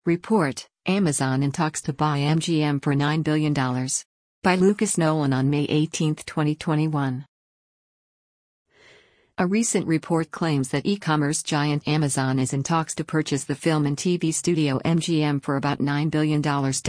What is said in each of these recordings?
Report, Amazon in talks to buy MGM for $9 billion. By Lucas Nolan on May 18, 2021. A recent report claims that e-commerce giant Amazon is in talks to purchase the film and TV studio MGM for about $9 billion.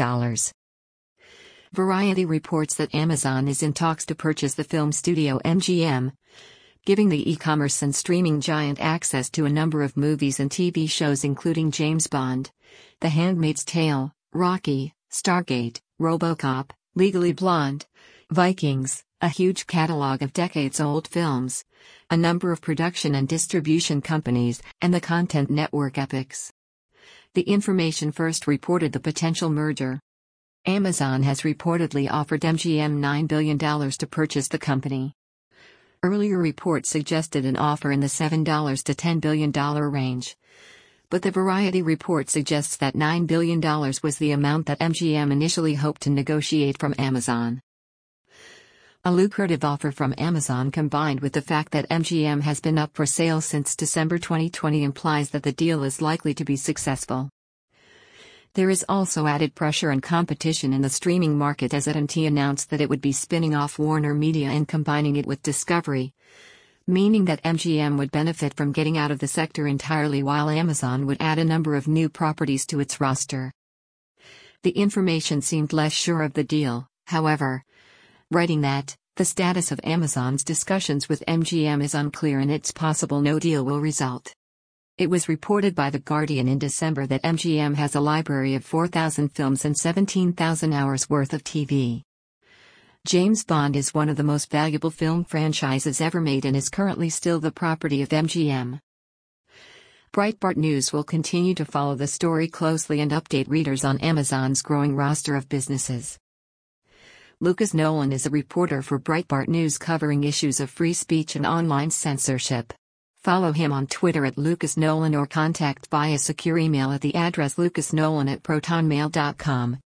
Variety reports that Amazon is in talks to purchase the film studio MGM, giving the e-commerce and streaming giant access to a number of movies and TV shows including James Bond, The Handmaid's Tale, Rocky, Stargate, RoboCop, Legally Blonde, Vikings, a huge catalog of decades-old films, a number of production and distribution companies, and the content network Epix. The information first reported the potential merger. Amazon has reportedly offered MGM $9 billion to purchase the company. Earlier reports suggested an offer in the $7 to $10 billion range. But the Variety report suggests that $9 billion was the amount that MGM initially hoped to negotiate from Amazon. A lucrative offer from Amazon combined with the fact that MGM has been up for sale since December 2020 implies that the deal is likely to be successful. There is also added pressure and competition in the streaming market as AT&T announced that it would be spinning off Warner Media and combining it with Discovery, meaning that MGM would benefit from getting out of the sector entirely while Amazon would add a number of new properties to its roster. The information seemed less sure of the deal, however, writing that, the status of Amazon's discussions with MGM is unclear and it's possible no deal will result. It was reported by The Guardian in December that MGM has a library of 4,000 films and 17,000 hours worth of TV. James Bond is one of the most valuable film franchises ever made and is currently still the property of MGM. Breitbart News will continue to follow the story closely and update readers on Amazon's growing roster of businesses. Lucas Nolan is a reporter for Breitbart News covering issues of free speech and online censorship. Follow him on Twitter at Lucas Nolan or contact via secure email at the address lucasnolan@protonmail.com.